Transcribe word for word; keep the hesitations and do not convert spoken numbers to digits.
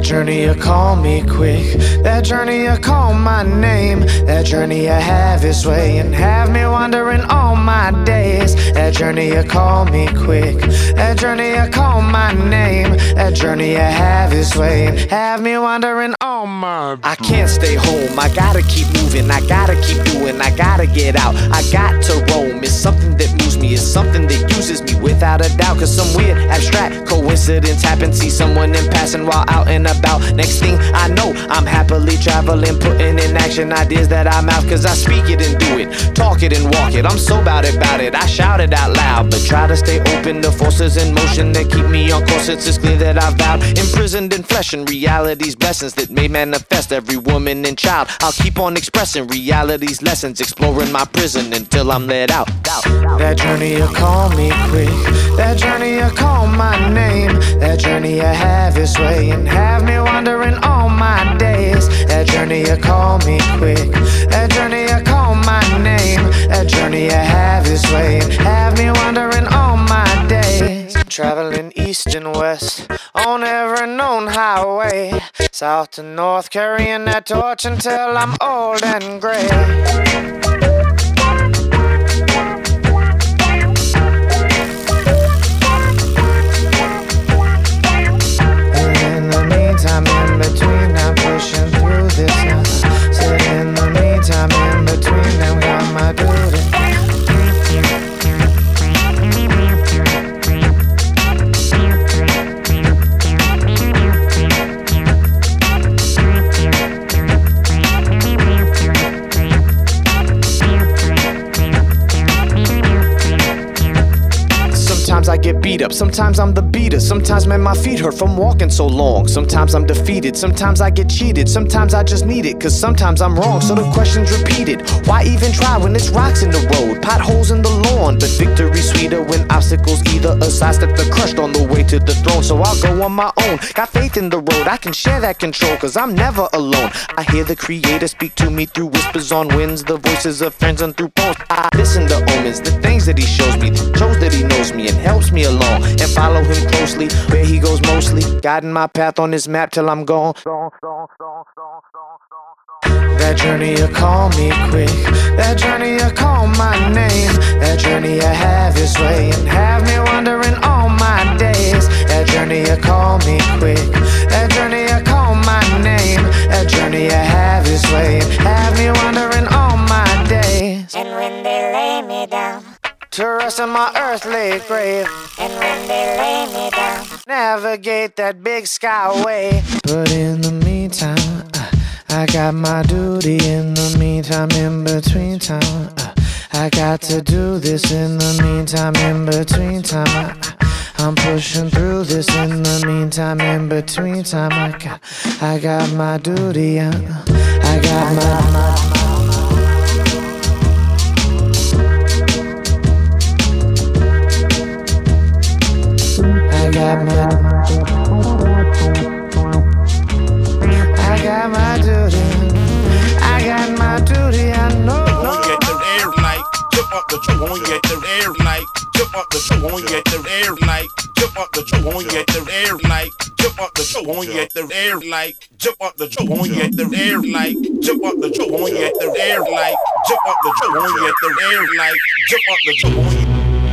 journey you call me quick. That journey you call my name. That journey you have its way and have me wandering all my days. That journey you call me quick. That journey you call my name. That journey you have its way and have me wandering all my. I can't stay home. I gotta keep moving. I gotta keep doing. I gotta get out. I got to roam. It's something that moves me. It's something that uses me without a doubt. Cause some weird abstract coincidence happen. See someone in passing while out and about. Next thing I know, I'm happily traveling, putting in action ideas that I mouth. Cause I speak it and do it, talk it and walk it. I'm so bout it, bout it, I shout it out loud. But try to stay open to forces in motion that keep me on course. It's clear that I've vowed, imprisoned in flesh and reality's blessings that may manifest every woman and child. I'll keep on expressing reality's lessons, exploring my prison until I'm let out. That journey you call me quick. That journey you call my name. That journey you have its way and have me wandering all my days. That journey you call me quick. That journey you call my name. That journey you have its way and have me wandering all my days. Traveling east and west on every known highway, south to north, carrying that torch until I'm old and gray. I'm in between, I'm pushing through this now. Said in the meantime, in between them, got my duty. Sometimes I get beat up, sometimes I'm the beater. Sometimes, man, my feet hurt from walking so long. Sometimes I'm defeated, sometimes I get cheated. Sometimes I just need it, cause sometimes I'm wrong. So the question's repeated, why even try when it's rocks in the road, potholes in the lawn? But victory's sweeter when obstacles either a sidestep the crushed on the way to the throne. So I'll go on my own, got faith in the road. I can share that control, cause I'm never alone. I hear the creator speak to me through whispers on winds, the voices of friends and through poems. I listen to omens, the things that he shows me, shows that he knows me and helps me along, and follow him closely where he goes mostly, guiding my path on his map till I'm gone. That journey you call me quick. That journey you call my name. That journey you have its way and have me wandering all my days. That journey you call me quick. That journey you call my name. That journey you have its way and have me wandering all my days. And when they lay me down to rest in my earthly grave, and when they lay me down, navigate that big skyway. But in the meantime, uh, I got my duty. In the meantime, in between time, uh, I got to do this. In the meantime, in between time, uh, I'm pushing through this. In the meantime, in between time, I got, I got my duty. Uh, I got my, my I got my, I got my duty, I got my duty, I know. Won't get the air like, jump up the tree, won't get the air like, jump up the tree, won't get the air like, jump up the tree, won't get the air like, jump up the tree, won't get the air like, jump up the tree, won't get the air like, jump up the tree, won't get the air like, jump up the tree, won't get the air like, jump up the tree, won't